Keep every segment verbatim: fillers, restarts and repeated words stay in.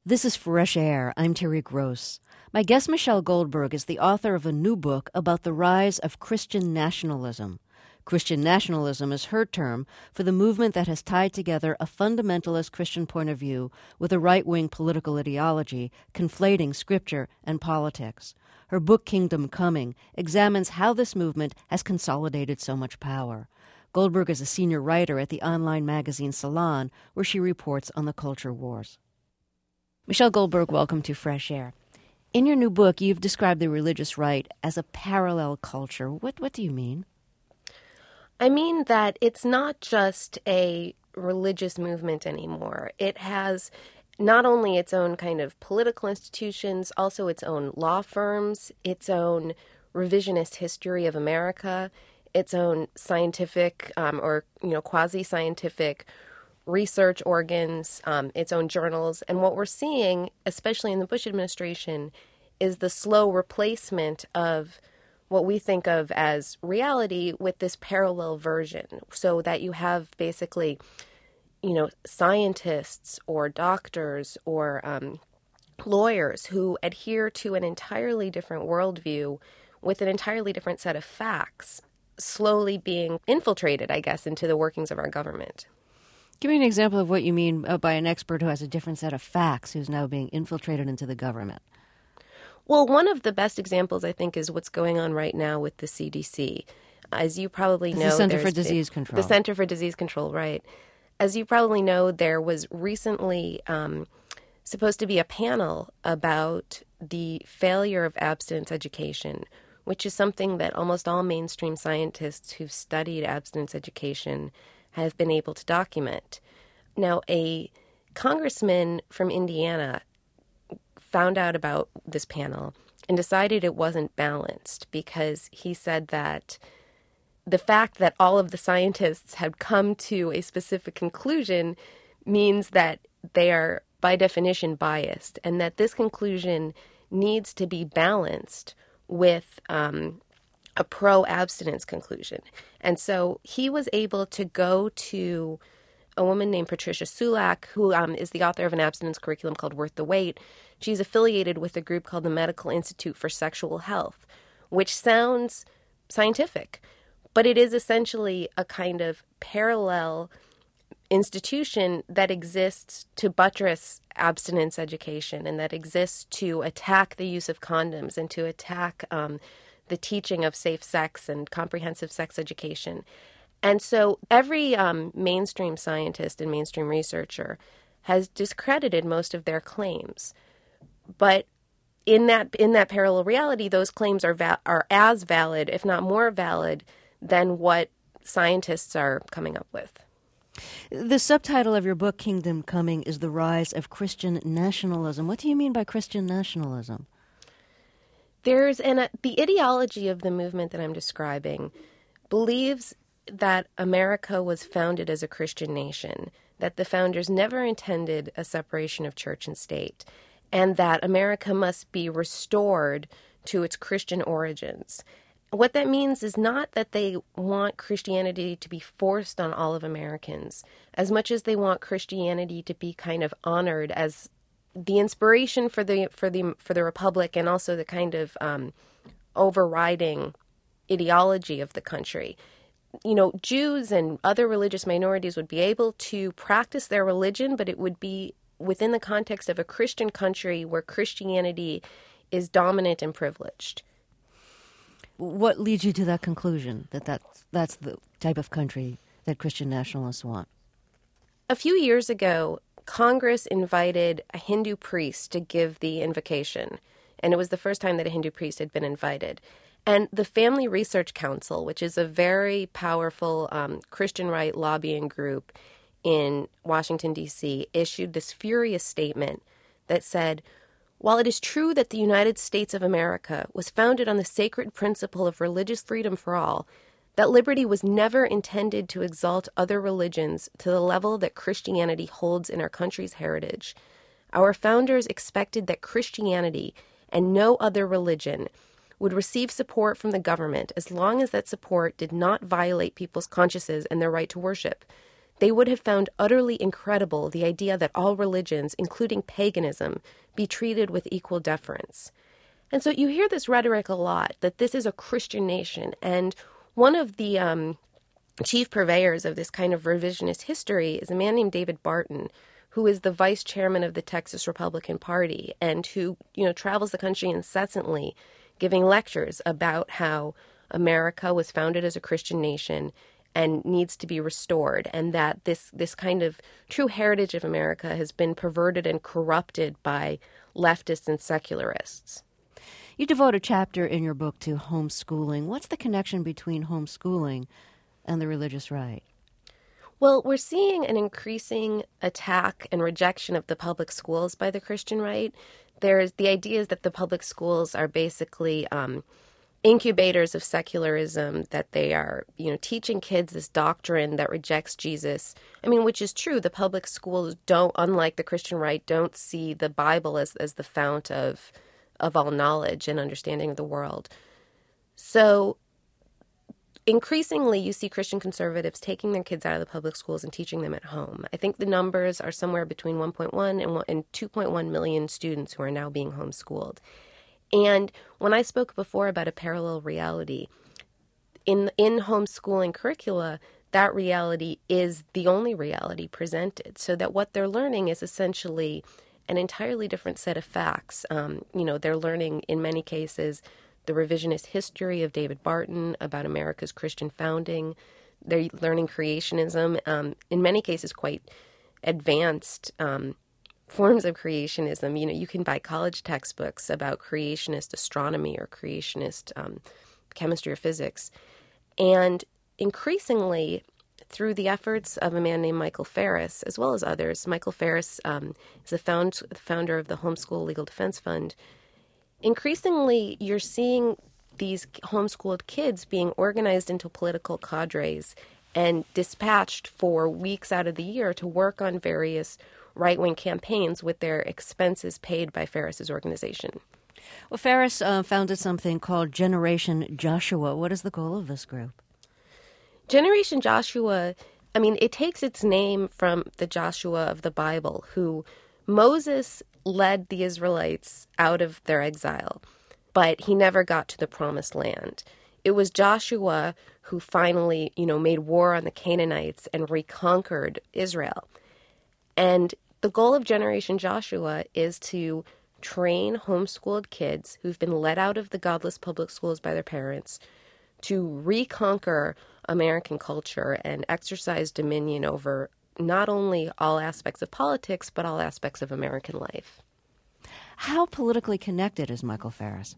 This is Fresh Air. I'm Terry Gross. My guest, Michelle Goldberg, is the author of a new book about the rise of Christian nationalism. Christian nationalism is her term for the movement that has tied together a fundamentalist Christian point of view with a right-wing political ideology, conflating scripture and politics. Her book, Kingdom Coming, examines how this movement has consolidated so much power. Goldberg is a senior writer at the online magazine Salon, where she reports on the culture wars. Michelle Goldberg, welcome to Fresh Air. In your new book, you've described the religious right as a parallel culture. What what do you mean? I mean that it's not just a religious movement anymore. It has not only its own kind of political institutions, also its own law firms, its own revisionist history of America, its own scientific um, or you know quasi-scientific research organs, um, its own journals. And what we're seeing, especially in the Bush administration, is the slow replacement of what we think of as reality with this parallel version, so that you have basically, you know, scientists or doctors or um, lawyers who adhere to an entirely different worldview with an entirely different set of facts, slowly being infiltrated, I guess, into the workings of our government. Give me an example of what you mean by an expert who has a different set of facts who's now being infiltrated into the government. Well, one of the best examples, I think, is what's going on right now with the C D C. As you probably know, the Center for there's Disease been- Control. The Center for Disease Control, right. As you probably know, there was recently um, supposed to be a panel about the failure of abstinence education, which is something that almost all mainstream scientists who've studied abstinence education have been able to document. Now, a congressman from Indiana found out about this panel and decided it wasn't balanced because he said that the fact that all of the scientists had come to a specific conclusion means that they are, by definition, biased, and that this conclusion needs to be balanced with um, a pro-abstinence conclusion. And so he was able to go to a woman named Patricia Sulak, who um, is the author of an abstinence curriculum called Worth the Wait. She's affiliated with a group called the Medical Institute for Sexual Health, which sounds scientific, but it is essentially a kind of parallel institution that exists to buttress abstinence education and that exists to attack the use of condoms and to attack um, the teaching of safe sex and comprehensive sex education. And so every um, mainstream scientist and mainstream researcher has discredited most of their claims. But in that in that parallel reality, those claims are va- are as valid, if not more valid, than what scientists are coming up with. The subtitle of your book, Kingdom Coming, is The Rise of Christian Nationalism. What do you mean by Christian nationalism? There's an uh, the ideology of the movement that I'm describing believes that America was founded as a Christian nation, that the founders never intended a separation of church and state, and that America must be restored to its Christian origins. What that means is not that they want Christianity to be forced on all of Americans, as much as they want Christianity to be kind of honored as the inspiration for the for the for the Republic, and also the kind of um, overriding ideology of the country. You know, Jews and other religious minorities would be able to practice their religion, but it would be within the context of a Christian country where Christianity is dominant and privileged. What leads you to that conclusion, that that's, that's the type of country that Christian nationalists want? A few years ago, Congress invited a Hindu priest to give the invocation, and it was the first time that a Hindu priest had been invited. And the Family Research Council, which is a very powerful um, Christian right lobbying group in Washington, D C, issued this furious statement that said, while it is true that the United States of America was founded on the sacred principle of religious freedom for all, that liberty was never intended to exalt other religions to the level that Christianity holds in our country's heritage. Our founders expected that Christianity and no other religion would receive support from the government as long as that support did not violate people's consciences and their right to worship. they would have found utterly incredible the idea that all religions, including paganism, be treated with equal deference. And so you hear this rhetoric a lot, that this is a Christian nation. And one of the um, chief purveyors of this kind of revisionist history is a man named David Barton, who is the vice chairman of the Texas Republican Party and who, you know, travels the country incessantly giving lectures about how America was founded as a Christian nation and needs to be restored, and that this this kind of true heritage of America has been perverted and corrupted by leftists and secularists. You devote a chapter in your book to homeschooling. What's the connection between homeschooling and the religious right? Well, we're seeing an increasing attack and rejection of the public schools by the Christian right. There's the idea is that the public schools are basically um, incubators of secularism, that they are, you know, teaching kids this doctrine that rejects Jesus. I mean, which is true. The public schools don't, unlike the Christian right, don't see the Bible as, as the fount of, of all knowledge and understanding of the world. So increasingly, you see Christian conservatives taking their kids out of the public schools and teaching them at home. I think the numbers are somewhere between one point one and two point one million students who are now being homeschooled. And when I spoke before about a parallel reality, in in homeschooling curricula, that reality is the only reality presented, so that what they're learning is essentially an entirely different set of facts. Um, you know, they're learning, in many cases, the revisionist history of David Barton about America's Christian founding. They're learning creationism, um, in many cases quite advanced um, forms of creationism. You know, you can buy college textbooks about creationist astronomy or creationist um, chemistry or physics. And increasingly, through the efforts of a man named Michael Farris, as well as others, Michael Farris um, is the found, founder of the Homeschool Legal Defense Fund. Increasingly, you're seeing these homeschooled kids being organized into political cadres and dispatched for weeks out of the year to work on various right-wing campaigns with their expenses paid by Farris's organization. Well, Farris uh, founded something called Generation Joshua. What is the goal of this group? Generation Joshua, I mean, it takes its name from the Joshua of the Bible, who Moses led the Israelites out of their exile, but he never got to the promised land. It was Joshua who finally, you know, made war on the Canaanites and reconquered Israel. And the goal of Generation Joshua is to train homeschooled kids who've been let out of the godless public schools by their parents to reconquer American culture and exercise dominion over not only all aspects of politics, but all aspects of American life. How politically connected is Michael Farris?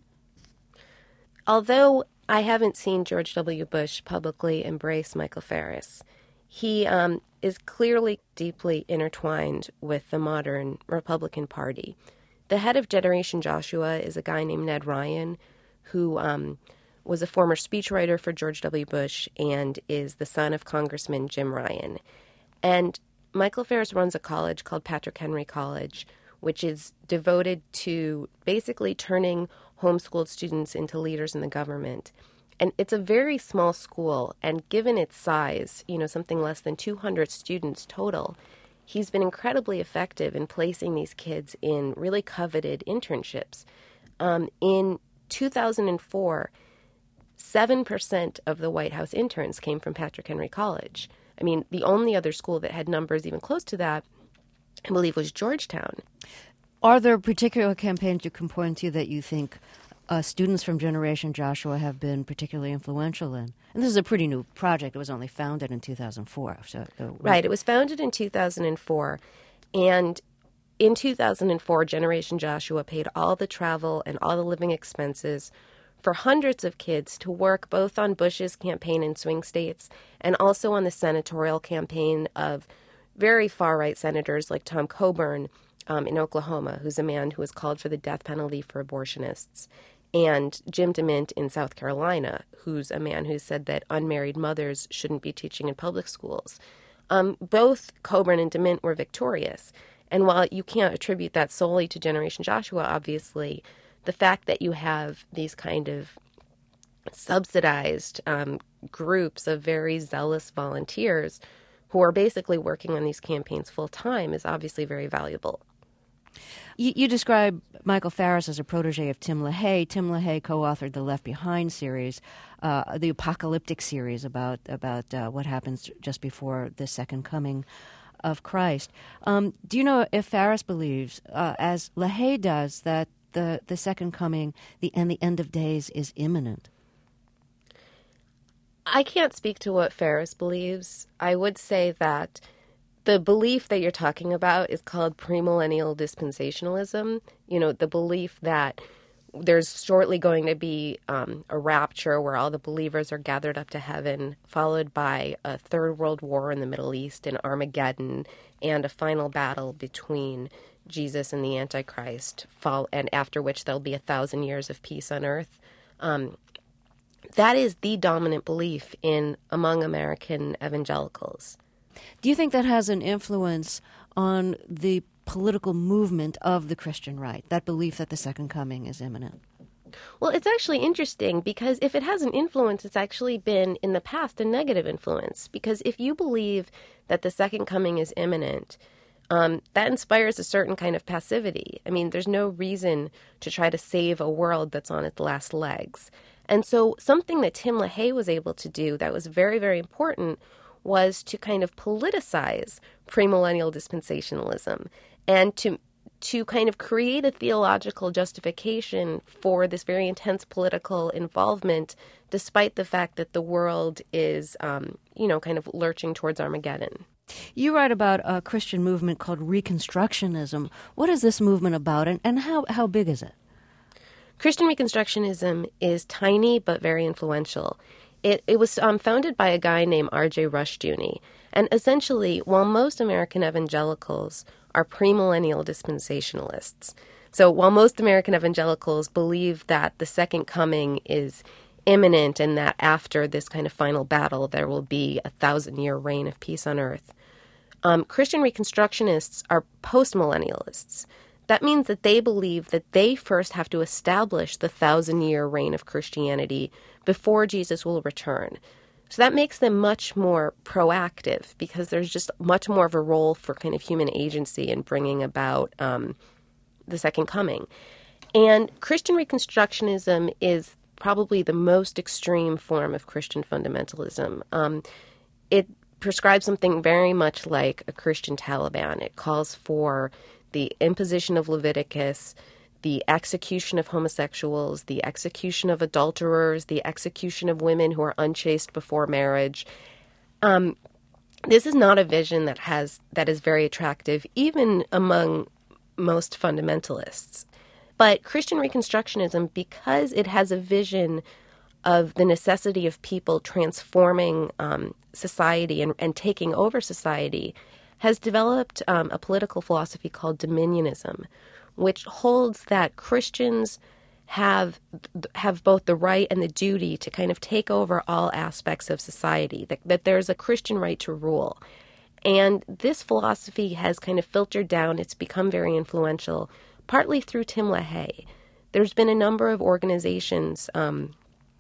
Although I haven't seen George W. Bush publicly embrace Michael Farris, he um, is clearly deeply intertwined with the modern Republican Party. The head of Generation Joshua is a guy named Ned Ryan, who um, was a former speechwriter for George W. Bush and is the son of Congressman Jim Ryan. And Michael Farris runs a college called Patrick Henry College, which is devoted to basically turning homeschooled students into leaders in the government. And it's a very small school, and given its size, you know, something less than two hundred students total, he's been incredibly effective in placing these kids in really coveted internships. Um, in two thousand four, seven percent of the White House interns came from Patrick Henry College. I mean, the only other school that had numbers even close to that, I believe, was Georgetown. Are there particular campaigns you can point to that you think uh, students from Generation Joshua have been particularly influential in? And this is a pretty new project. It was only founded in two thousand four. So it was... Right. It was founded in two thousand four. And in two thousand four, Generation Joshua paid all the travel and all the living expenses for hundreds of kids to work both on Bush's campaign in swing states and also on the senatorial campaign of very far-right senators like Tom Coburn um, in Oklahoma, who's a man who has called for the death penalty for abortionists, and Jim DeMint in South Carolina, who's a man who said that unmarried mothers shouldn't be teaching in public schools. Um, both Coburn and DeMint were victorious. And while you can't attribute that solely to Generation Joshua, obviously, the fact that you have these kind of subsidized um, groups of very zealous volunteers who are basically working on these campaigns full time is obviously very valuable. You, you describe Michael Farris as a protege of Tim LaHaye. Tim LaHaye co-authored the Left Behind series, uh, the apocalyptic series about about uh, what happens just before the second coming of Christ. Um, do you know if Farris believes, uh, as LaHaye does, that the, the second coming the and the end of days is imminent? I can't speak to what Farris believes. I would say that the belief that you're talking about is called premillennial dispensationalism. You know, the belief that there's shortly going to be um, a rapture where all the believers are gathered up to heaven, followed by a third world war in the Middle East and Armageddon, and a final battle between Jesus and the Antichrist, and after which there'll be a thousand years of peace on earth. Um, that is the dominant belief in among American evangelicals. Do you think that has an influence on the political movement of the Christian right, that belief that the second coming is imminent? Well, it's actually interesting because if it has an influence, it's actually been in the past a negative influence. Because if you believe that the second coming is imminent, um, that inspires a certain kind of passivity. I mean, there's no reason to try to save a world that's on its last legs. And so something that Tim LaHaye was able to do that was very, very important was to kind of politicize premillennial dispensationalism and to to kind of create a theological justification for this very intense political involvement, despite the fact that the world is, um, you know, kind of lurching towards Armageddon. You write about a Christian movement called Reconstructionism. What is this movement about, and, and how, how big is it? Christian Reconstructionism is tiny but very influential. It, it was um, founded by a guy named R J Rushdoony. And essentially, while most American evangelicals are premillennial dispensationalists, so while most American evangelicals believe that the second coming is imminent and that after this kind of final battle there will be a thousand-year reign of peace on earth, um, Christian Reconstructionists are postmillennialists. That means that they believe that they first have to establish the thousand-year reign of Christianity before Jesus will return. So that makes them much more proactive because there's just much more of a role for kind of human agency in bringing about um, the second coming. And Christian Reconstructionism is probably the most extreme form of Christian fundamentalism. Um, it prescribes something very much like a Christian Taliban. It calls for the imposition of Leviticus, the execution of homosexuals, the execution of adulterers, the execution of women who are unchaste before marriage. Um, this is not a vision that has that is very attractive, even among most fundamentalists. But Christian Reconstructionism, because it has a vision of the necessity of people transforming um, society and, and taking over society, has developed um, a political philosophy called dominionism, which holds that Christians have have both the right and the duty to kind of take over all aspects of society, that, that there's a Christian right to rule. And this philosophy has kind of filtered down. It's become very influential, partly through Tim LaHaye. There's been a number of organizations, um,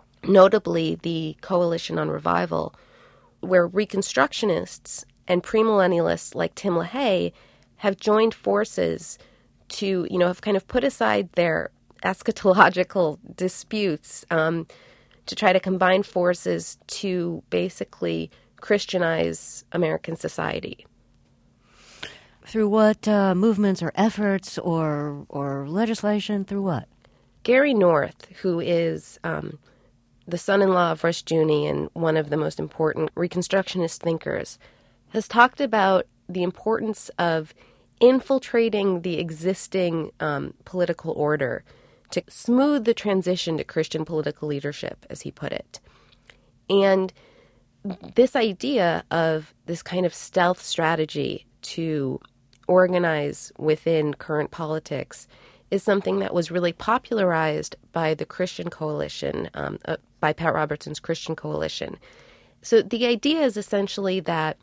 notably the Coalition on Revival, where Reconstructionists and premillennialists like Tim LaHaye have joined forces to, you know, have kind of put aside their eschatological disputes um, to try to combine forces to basically Christianize American society. Through what uh, movements or efforts or or legislation? Through what? Gary North, who is um, the son-in-law of Rushdoony and one of the most important Reconstructionist thinkers, has talked about the importance of infiltrating the existing um, political order to smooth the transition to Christian political leadership, as he put it. And this idea of this kind of stealth strategy to organize within current politics is something that was really popularized by the Christian Coalition, um, uh, by Pat Robertson's Christian Coalition. So the idea is essentially that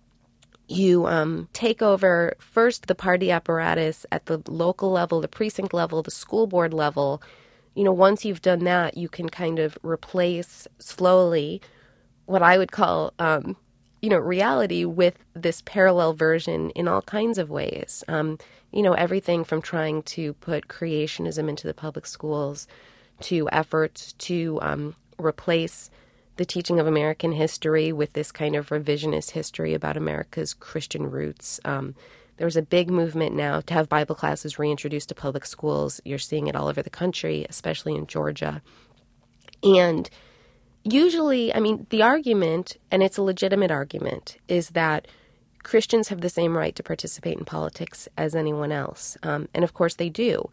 you um, take over first the party apparatus at the local level, the precinct level, the school board level. You know, once you've done that, you can kind of replace slowly what I would call um, you know, reality with this parallel version in all kinds of ways. Um, you know, everything from trying to put creationism into the public schools to efforts to um, replace the teaching of American history with this kind of revisionist history about America's Christian roots. Um, there's a big movement now to have Bible classes reintroduced to public schools. You're seeing it all over the country, especially in Georgia. And usually, I mean, the argument, and it's a legitimate argument, is that Christians have the same right to participate in politics as anyone else. Um, and of course they do.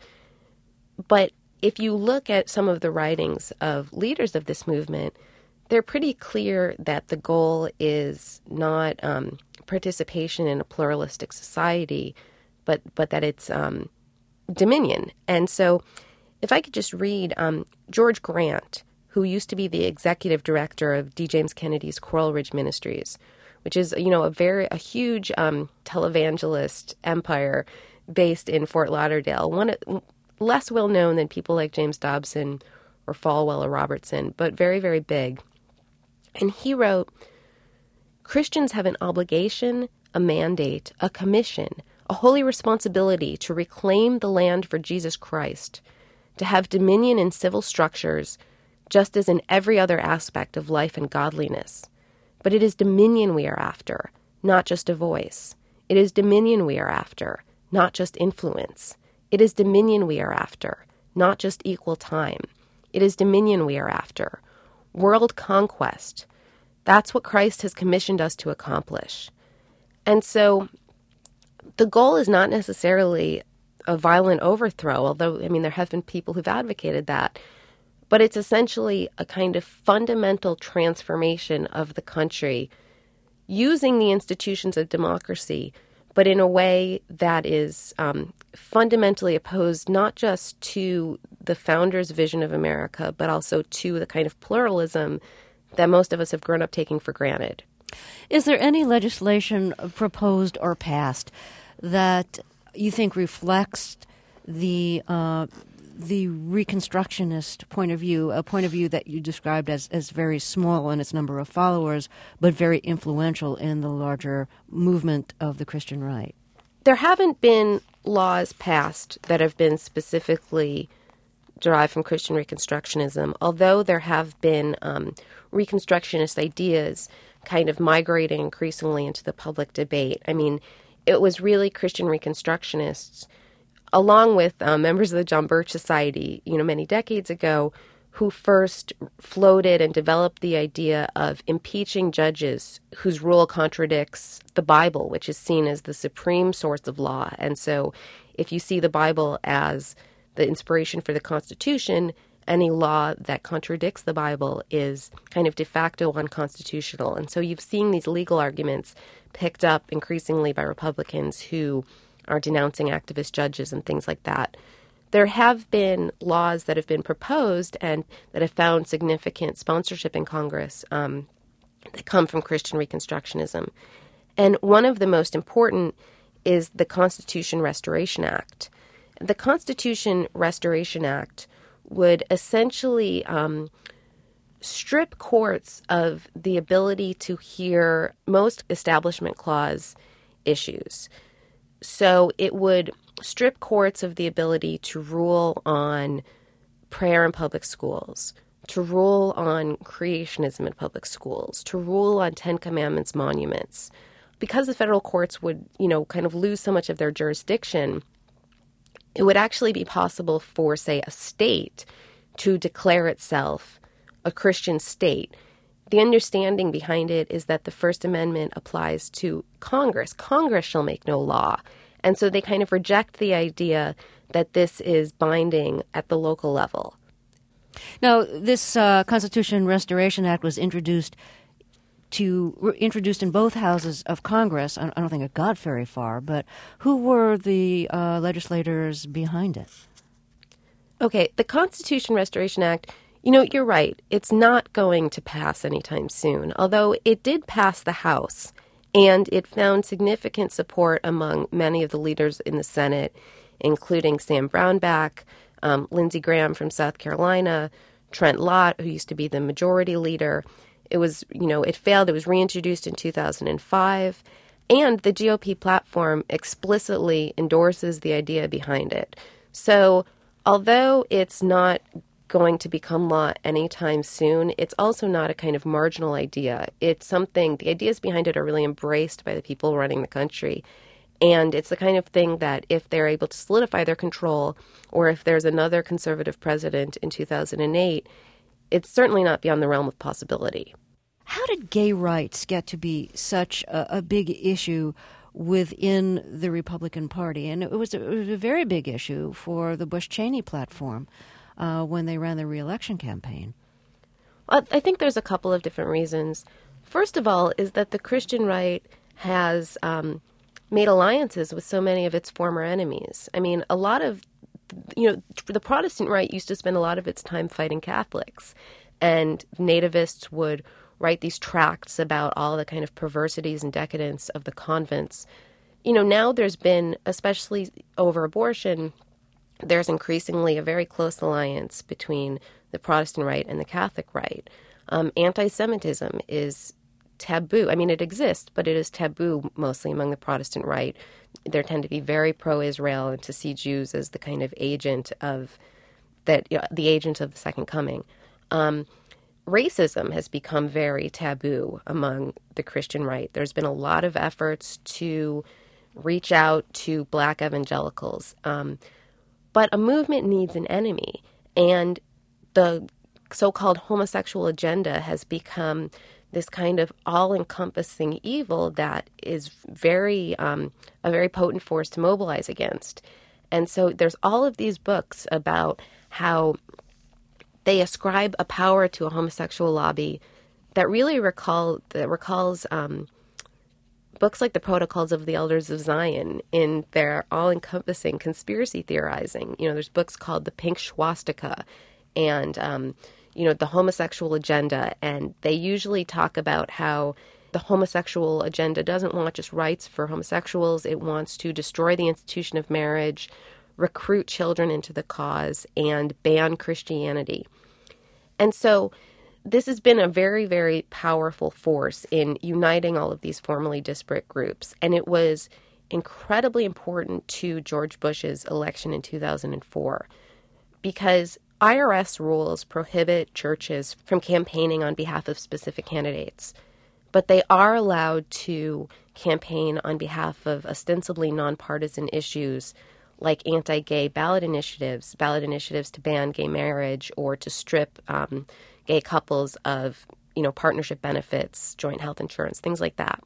But if you look at some of the writings of leaders of this movement, they're pretty clear that the goal is not um, participation in a pluralistic society, but, but that it's um, dominion. And so if I could just read um, George Grant, who used to be the executive director of D. James Kennedy's Coral Ridge Ministries, which is, you know, a very a huge um, televangelist empire based in Fort Lauderdale, one less well known than people like James Dobson or Falwell or Robertson, but very, very big. And he wrote, Christians have an obligation, a mandate, a commission, a holy responsibility to reclaim the land for Jesus Christ, to have dominion in civil structures, just as in every other aspect of life and godliness. But it is dominion we are after, not just a voice. It is dominion we are after, not just influence. It is dominion we are after, not just equal time. It is dominion we are after. World conquest. That's what Christ has commissioned us to accomplish. And so the goal is not necessarily a violent overthrow, although, I mean, there have been people who've advocated that. But it's essentially a kind of fundamental transformation of the country using the institutions of democracy, but in a way that is um, fundamentally opposed not just to the founders' vision of America, but also to the kind of pluralism that most of us have grown up taking for granted. Is there any legislation proposed or passed that you think reflects the uh, the Reconstructionist point of view, a point of view that you described as, as very small in its number of followers, but very influential in the larger movement of the Christian right? There haven't been laws passed that have been specifically derived from Christian Reconstructionism, although there have been um, Reconstructionist ideas kind of migrating increasingly into the public debate. I mean, it was really Christian Reconstructionists, along with uh, members of the John Birch Society, you know, many decades ago, who first floated and developed the idea of impeaching judges whose rule contradicts the Bible, which is seen as the supreme source of law. And so if you see the Bible as the inspiration for the Constitution, any law that contradicts the Bible is kind of de facto unconstitutional. And so you've seen these legal arguments picked up increasingly by Republicans who are denouncing activist judges and things like that. There have been laws that have been proposed and that have found significant sponsorship in Congress um, that come from Christian Reconstructionism. And one of the most important is the Constitution Restoration Act. The Constitution Restoration Act would essentially um, strip courts of the ability to hear most Establishment Clause issues. So it would strip courts of the ability to rule on prayer in public schools, to rule on creationism in public schools, to rule on Ten Commandments monuments. Because the federal courts would, you know, kind of lose so much of their jurisdiction, it would actually be possible for, say, a state to declare itself a Christian state. The understanding behind it is that the First Amendment applies to Congress. Congress shall make no law. And so they kind of reject the idea that this is binding at the local level. Now, this uh, Constitution Restoration Act was introduced to re- introduced in both houses of Congress. I, I don't think it got very far, but who were the uh, legislators behind it? Okay, the Constitution Restoration Act, you know, you're right. It's not going to pass anytime soon, although it did pass the House, and it found significant support among many of the leaders in the Senate, including Sam Brownback, um, Lindsey Graham from South Carolina, Trent Lott, who used to be the majority leader. It was, you know, it failed. It was reintroduced in two thousand five. And the G O P platform explicitly endorses the idea behind it. So although it's not going to become law anytime soon, it's also not a kind of marginal idea. It's something, the ideas behind it are really embraced by the people running the country. And it's the kind of thing that if they're able to solidify their control, or if there's another conservative president in two thousand eight, it's certainly not beyond the realm of possibility. How did gay rights get to be such a, a big issue within the Republican Party? And it was, a, it was a very big issue for the Bush-Cheney platform uh, when they ran the re-election campaign. Well, I think there's a couple of different reasons. First of all is that the Christian right has um, made alliances with so many of its former enemies. I mean, a lot of, you know, the Protestant right used to spend a lot of its time fighting Catholics, and nativists would write these tracts about all the kind of perversities and decadence of the convents. You know, now there's been, especially over abortion, there's increasingly a very close alliance between the Protestant right and the Catholic right. Um, anti-Semitism is taboo. I mean, it exists, but it is taboo mostly among the Protestant right. There tend to be very pro-Israel and to see Jews as the kind of agent of that, you know, the agent of the Second Coming. Um, Racism has become very taboo among the Christian right. There's been a lot of efforts to reach out to black evangelicals. Um, but a movement needs an enemy. And the so-called homosexual agenda has become this kind of all-encompassing evil that is very um, a very potent force to mobilize against. And so there's all of these books about how they ascribe a power to a homosexual lobby that really recall that recalls um, books like the Protocols of the Elders of Zion in their all-encompassing conspiracy theorizing. You know, there's books called The Pink Swastika and, um, you know, The Homosexual Agenda. And they usually talk about how the homosexual agenda doesn't want just rights for homosexuals. It wants to destroy the institution of marriage, recruit children into the cause, and ban Christianity. And so this has been a very, very powerful force in uniting all of these formerly disparate groups. And it was incredibly important to George Bush's election in two thousand four because I R S rules prohibit churches from campaigning on behalf of specific candidates, but they are allowed to campaign on behalf of ostensibly nonpartisan issues like anti-gay ballot initiatives, ballot initiatives to ban gay marriage or to strip um, gay couples of, you know, partnership benefits, joint health insurance, things like that.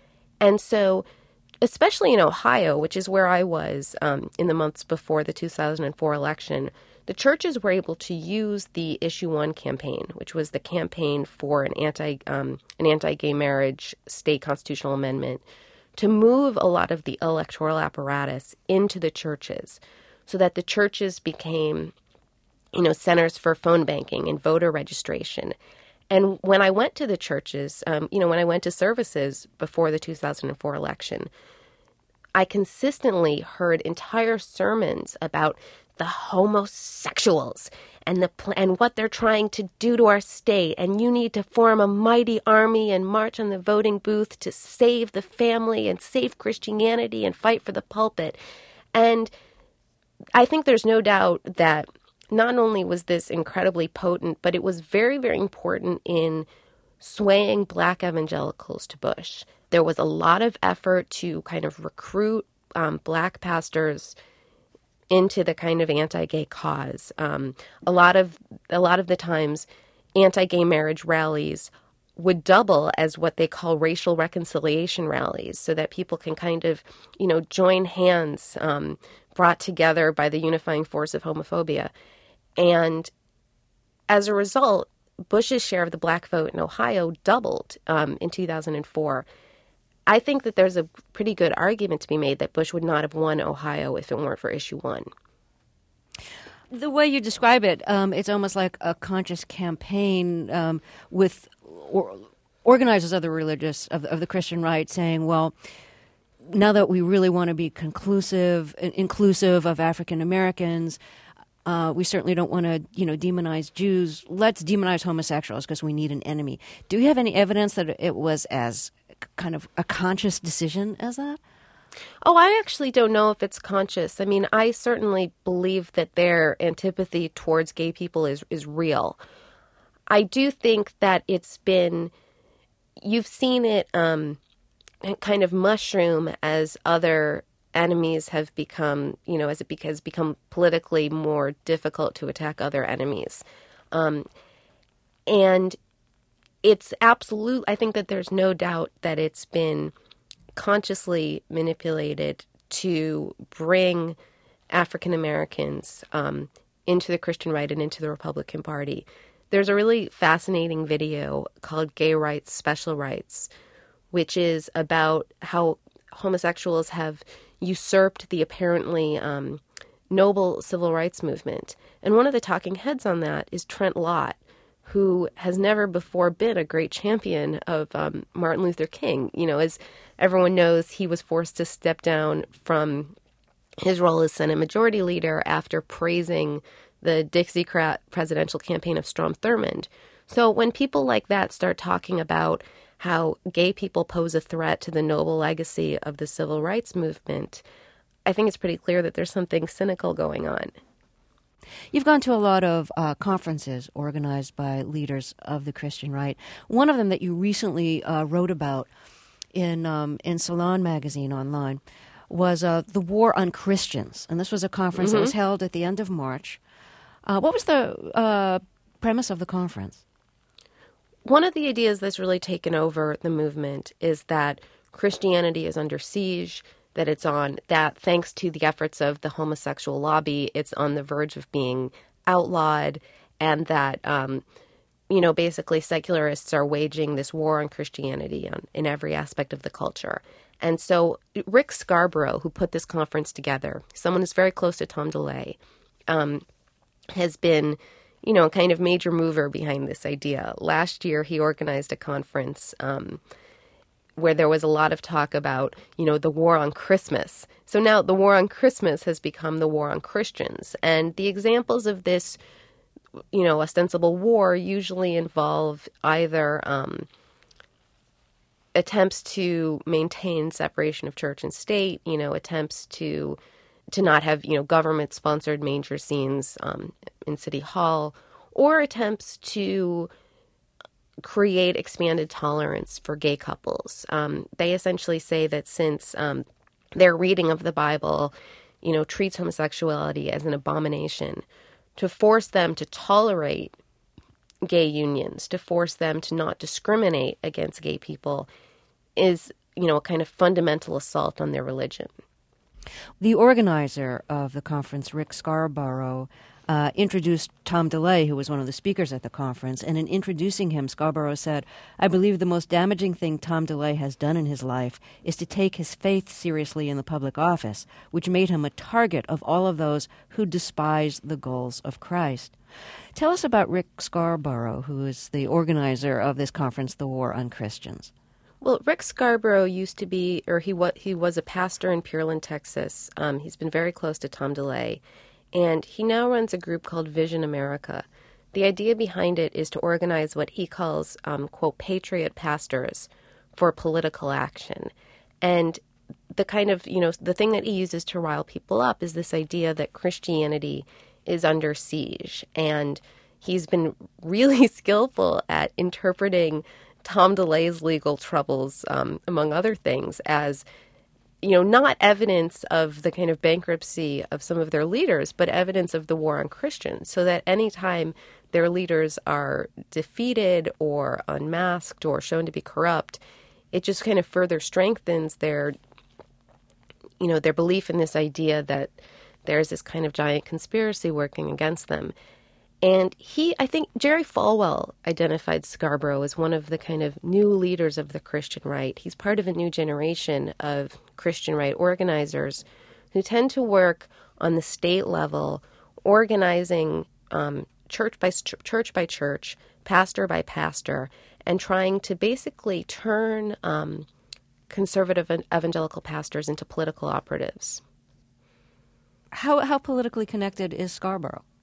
And so, especially in Ohio, which is where I was um, in the months before the two thousand four election, the churches were able to use the Issue One campaign, which was the campaign for an anti um, an anti-gay marriage state constitutional amendment, to move a lot of the electoral apparatus into the churches so that the churches became, you know, centers for phone banking and voter registration. And when I went to the churches, um, you know, when I went to services before the two thousand four election, I consistently heard entire sermons about the homosexuals and the pl- and what they're trying to do to our state, and you need to form a mighty army and march on the voting booth to save the family and save Christianity and fight for the pulpit. And I think there's no doubt that not only was this incredibly potent, but it was very, very important in swaying black evangelicals to Bush. There was a lot of effort to kind of recruit um, black pastors into the kind of anti-gay cause. Um, a lot of a lot of the times, anti-gay marriage rallies would double as what they call racial reconciliation rallies, so that people can kind of, you know, join hands, um, brought together by the unifying force of homophobia. And as a result, Bush's share of the black vote in Ohio doubled um, in two thousand four. I think that there's a pretty good argument to be made that Bush would not have won Ohio if it weren't for Issue One. The way you describe it, um, it's almost like a conscious campaign um, with or, organizers of the religious, of, of the Christian right saying, well, now that we really want to be conclusive, inclusive of African Americans, Uh, we certainly don't want to, you know, demonize Jews. Let's demonize homosexuals because we need an enemy. Do you have any evidence that it was as kind of a conscious decision as that? Oh, I actually don't know if it's conscious. I mean, I certainly believe that their antipathy towards gay people is, is real. I do think that it's been, you've seen it um, kind of mushroom as other enemies have become, you know, as it has become politically more difficult to attack other enemies. Um, and it's absolute, I think that there's no doubt that it's been consciously manipulated to bring African Americans um, into the Christian right and into the Republican Party. There's a really fascinating video called Gay Rights, Special Rights, which is about how homosexuals have usurped the apparently um, noble civil rights movement. And one of the talking heads on that is Trent Lott, who has never before been a great champion of um, Martin Luther King. You know, as everyone knows, he was forced to step down from his role as Senate Majority Leader after praising the Dixiecrat presidential campaign of Strom Thurmond. So when people like that start talking about how gay people pose a threat to the noble legacy of the civil rights movement, I think it's pretty clear that there's something cynical going on. You've gone to a lot of uh, conferences organized by leaders of the Christian right. One of them that you recently uh, wrote about in um, in Salon magazine online was uh, the War on Christians. And this was a conference mm-hmm. that was held at the end of March. Uh, what was the uh, premise of the conference? One of the ideas that's really taken over the movement is that Christianity is under siege, that it's on, that thanks to the efforts of the homosexual lobby, it's on the verge of being outlawed, and that, um, you know, basically secularists are waging this war on Christianity on, in every aspect of the culture. And so Rick Scarborough, who put this conference together, someone who's very close to Tom DeLay, um, has been, you know, a kind of major mover behind this idea. Last year, he organized a conference um, where there was a lot of talk about, you know, the war on Christmas. So now the war on Christmas has become the war on Christians. And the examples of this, you know, ostensible war usually involve either um, attempts to maintain separation of church and state, you know, attempts to to not have, you know, government-sponsored manger scenes um, in City Hall, or attempts to create expanded tolerance for gay couples. Um, they essentially say that since um, their reading of the Bible, you know, treats homosexuality as an abomination, to force them to tolerate gay unions, to force them to not discriminate against gay people is, you know, a kind of fundamental assault on their religion. The organizer of the conference, Rick Scarborough, uh, introduced Tom DeLay, who was one of the speakers at the conference, and in introducing him, Scarborough said, "I believe the most damaging thing Tom DeLay has done in his life is to take his faith seriously in the public office, which made him a target of all of those who despise the goals of Christ." Tell us about Rick Scarborough, who is the organizer of this conference, The War on Christians. Well, Rick Scarborough used to be, or he was, he was a pastor in Pearland, Texas. Um, he's been very close to Tom DeLay, and he now runs a group called Vision America. The idea behind it is to organize what he calls, um, quote, patriot pastors for political action. And the kind of, you know, the thing that he uses to rile people up is this idea that Christianity is under siege. And he's been really skillful at interpreting Tom DeLay's legal troubles, um, among other things, as, you know, not evidence of the kind of bankruptcy of some of their leaders, but evidence of the war on Christians, so that anytime their leaders are defeated or unmasked or shown to be corrupt, it just kind of further strengthens their, you know, their belief in this idea that there's this kind of giant conspiracy working against them. And he, I think, Jerry Falwell identified Scarborough as one of the kind of new leaders of the Christian right. He's part of a new generation of Christian right organizers who tend to work on the state level, organizing um, church by church by church, pastor by pastor, and trying to basically turn um, conservative evangelical pastors into political operatives. How how politically connected is Scarborough?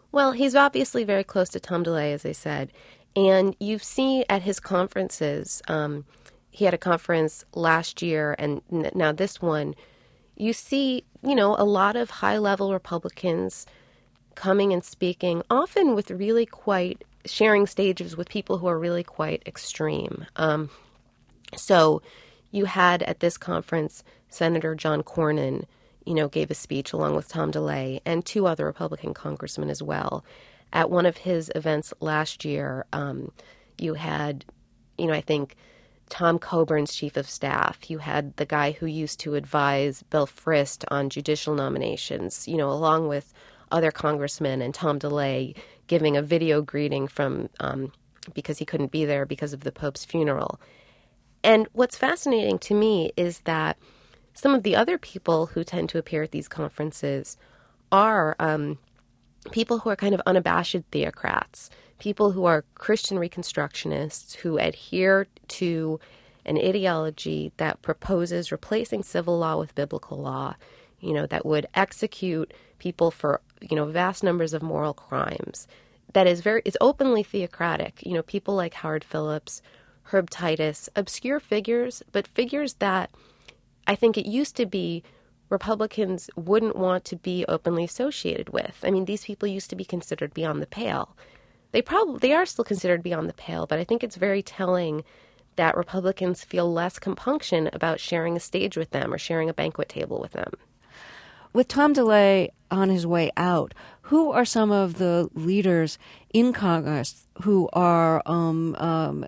Well, he's obviously very close to Tom DeLay, as I said. And you've seen at his conferences, um, he had a conference last year and n- now this one, you see, you know, a lot of high-level Republicans coming and speaking, often with really quite, sharing stages with people who are really quite extreme. Um, so you had at this conference, Senator John Cornyn, you know, gave a speech along with Tom DeLay and two other Republican congressmen as well. At one of his events last year, um, you had, you know, I think Tom Coburn's chief of staff. You had the guy who used to advise Bill Frist on judicial nominations, you know, along with other congressmen, and Tom DeLay giving a video greeting from um, because he couldn't be there because of the Pope's funeral. And what's fascinating to me is that some of the other people who tend to appear at these conferences are um, people who are kind of unabashed theocrats, people who are Christian Reconstructionists who adhere to an ideology that proposes replacing civil law with biblical law, you know, that would execute people for, you know, vast numbers of moral crimes. That is very, is openly theocratic. You know, people like Howard Phillips, Herb Titus, obscure figures, but figures that I think it used to be Republicans wouldn't want to be openly associated with. I mean, these people used to be considered beyond the pale. They probably they are still considered beyond the pale, but I think it's very telling that Republicans feel less compunction about sharing a stage with them or sharing a banquet table with them. With Tom DeLay on his way out, who are some of the leaders in Congress who are um, um,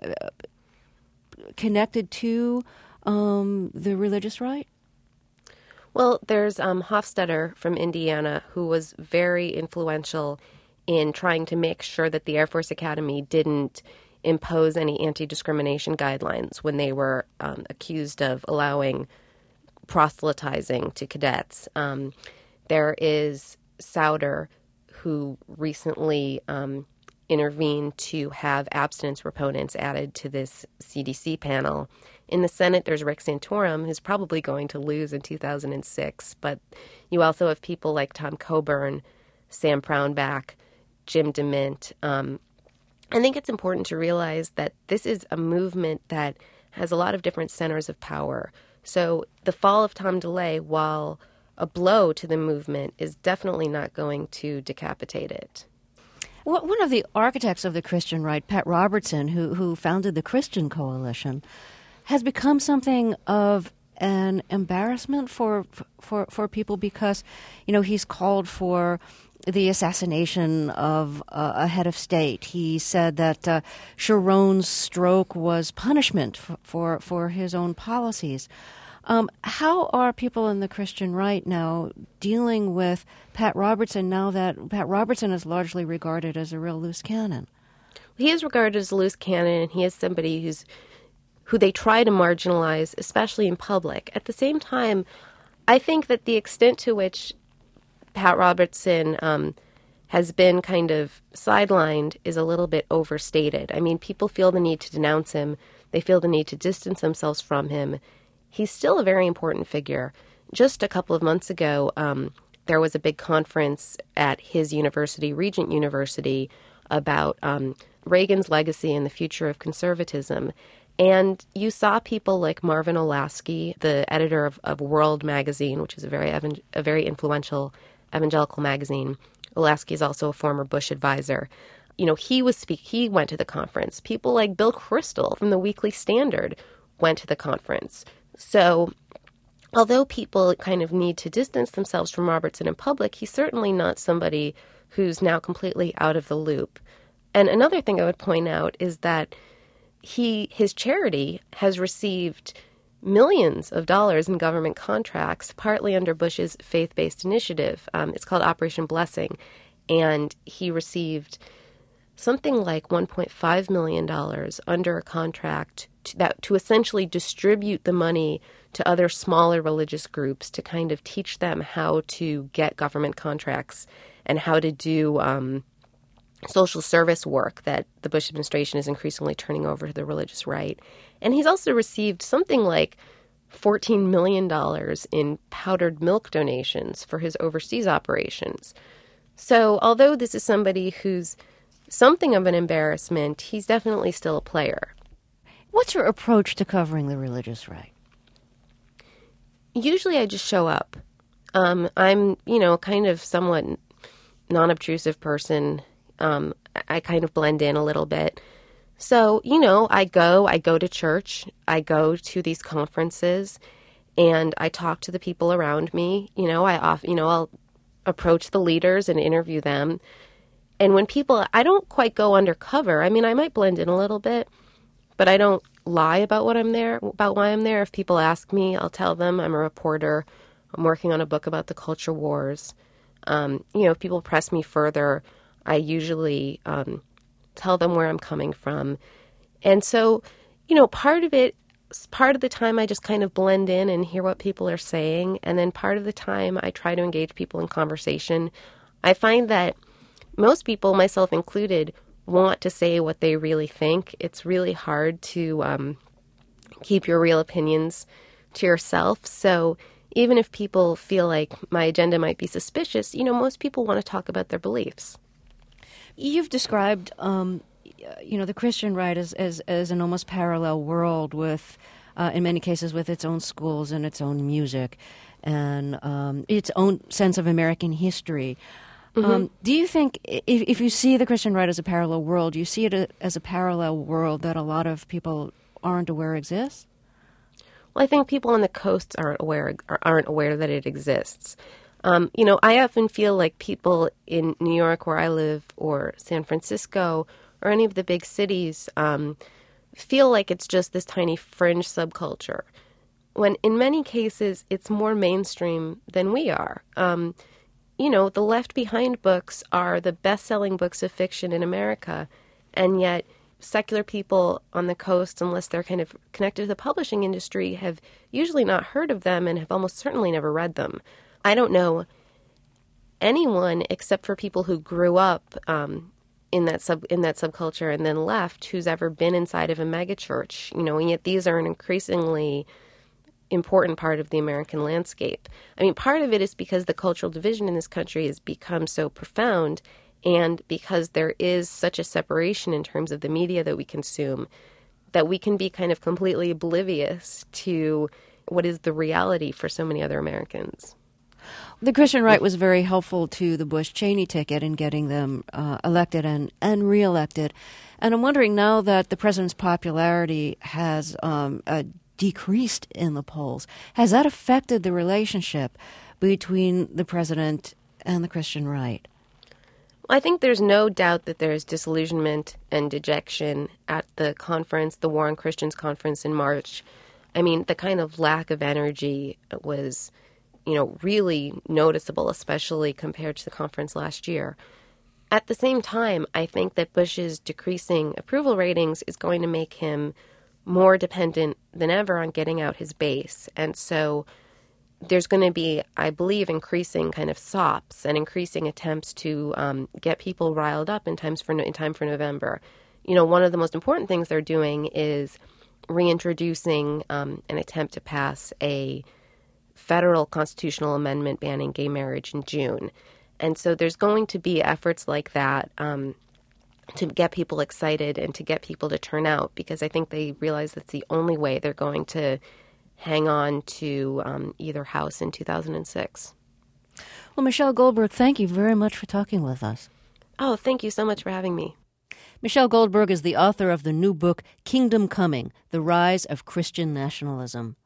connected to um, the religious right? Well, there's um, Hofstadter from Indiana, who was very influential in trying to make sure that the Air Force Academy didn't impose any anti-discrimination guidelines when they were um, accused of allowing proselytizing to cadets. Um, there is Souder, who recently um, intervened to have abstinence proponents added to this C D C panel. In the Senate, there's Rick Santorum, who's probably going to lose in two thousand six. But you also have people like Tom Coburn, Sam Brownback, Jim DeMint. Um, I think it's important to realize that this is a movement that has a lot of different centers of power. So the fall of Tom DeLay, while a blow to the movement, is definitely not going to decapitate it. Well, one of the architects of the Christian right, Pat Robertson, who who founded the Christian Coalition, has become something of an embarrassment for for for people because, you know, he's called for the assassination of uh, a head of state. He said that uh, Sharon's stroke was punishment for, for, for his own policies. Um, how are people in the Christian right now dealing with Pat Robertson now that Pat Robertson is largely regarded as a real loose cannon? He is regarded as a loose cannon, and he is somebody who's who they try to marginalize, especially in public. At the same time, I think that the extent to which Pat Robertson um, has been kind of sidelined is a little bit overstated. I mean, people feel the need to denounce him. They feel the need to distance themselves from him. He's still a very important figure. Just a couple of months ago, um, there was a big conference at his university, Regent University, about um, Reagan's legacy and the future of conservatism. And you saw people like Marvin Olasky, the editor of, of World magazine, which is a very evan- a very influential evangelical magazine. Olasky is also a former Bush advisor. You know, he was speak. He went to the conference. People like Bill Kristol from the Weekly Standard went to the conference. So although people kind of need to distance themselves from Robertson in public, he's certainly not somebody who's now completely out of the loop. And another thing I would point out is that he his charity has received millions of dollars in government contracts, partly under Bush's faith-based initiative. Um, it's called Operation Blessing. And he received something like one point five million dollars under a contract to, that, to essentially distribute the money to other smaller religious groups to kind of teach them how to get government contracts and how to do um, social service work that the Bush administration is increasingly turning over to the religious right. And he's also received something like fourteen million dollars in powdered milk donations for his overseas operations. So although this is somebody who's something of an embarrassment, he's definitely still a player. What's your approach to covering the religious right? Usually I just show up. Um, I'm, you know, kind of somewhat non-obtrusive person. Um, I kind of blend in a little bit. So, you know, I go, I go to church, I go to these conferences, and I talk to the people around me. You know, I off, you know, I'll approach the leaders and interview them. And when people, I don't quite go undercover. I mean, I might blend in a little bit, but I don't lie about what I'm there, about why I'm there. If people ask me, I'll tell them I'm a reporter. I'm working on a book about the culture wars. Um, you know, if people press me further, I usually um, tell them where I'm coming from. And so, you know, part of it, part of the time I just kind of blend in and hear what people are saying. And then part of the time I try to engage people in conversation. I find that most people, myself included, want to say what they really think. It's really hard to um, keep your real opinions to yourself. So even if people feel like my agenda might be suspicious, you know, most people want to talk about their beliefs. You've described, um, you know, the Christian right as, as, as an almost parallel world with, uh, in many cases, with its own schools and its own music and um, its own sense of American history. Mm-hmm. Um, do you think, if, if you see the Christian right as a parallel world, you see it as a parallel world that a lot of people aren't aware exists? Well, I think people on the coasts aren't aware aren't aware that it exists. Um, you know, I often feel like people in New York, where I live, or San Francisco, or any of the big cities, um, feel like it's just this tiny fringe subculture, when in many cases it's more mainstream than we are. Um, you know, the Left Behind books are the best-selling books of fiction in America, and yet secular people on the coast, unless they're kind of connected to the publishing industry, have usually not heard of them and have almost certainly never read them. I don't know anyone except for people who grew up um, in that sub in that subculture and then left who's ever been inside of a megachurch. You know, and yet these are an increasingly important part of the American landscape. I mean, part of it is because the cultural division in this country has become so profound, and because there is such a separation in terms of the media that we consume, that we can be kind of completely oblivious to what is the reality for so many other Americans. The Christian right was very helpful to the Bush-Cheney ticket in getting them uh, elected and, and reelected. And I'm wondering, now that the president's popularity has um, uh, decreased in the polls, has that affected the relationship between the president and the Christian right? I think there's no doubt that there's disillusionment and dejection at the conference, the War on Christians conference in March. I mean, the kind of lack of energy was, you know, really noticeable, especially compared to the conference last year. At the same time, I think that Bush's decreasing approval ratings is going to make him more dependent than ever on getting out his base. And so there's going to be, I believe, increasing kind of sops and increasing attempts to um, get people riled up in times for in time for November. You know, one of the most important things they're doing is reintroducing um, an attempt to pass a federal constitutional amendment banning gay marriage in June. And so there's going to be efforts like that um, to get people excited and to get people to turn out, because I think they realize that's the only way they're going to hang on to um, either house in two thousand six. Well, Michelle Goldberg, thank you very much for talking with us. Oh, thank you so much for having me. Michelle Goldberg is the author of the new book, Kingdom Coming: The Rise of Christian Nationalism.